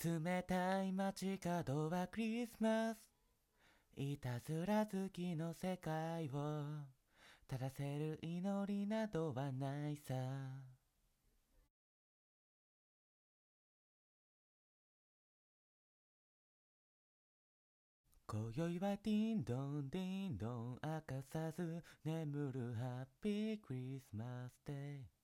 冷たい街角はクリスマス、いたずら好きの世界を正らせる祈りなどはないさ。今宵はディンドンディンドン明かさず眠るハッピークリスマスデー。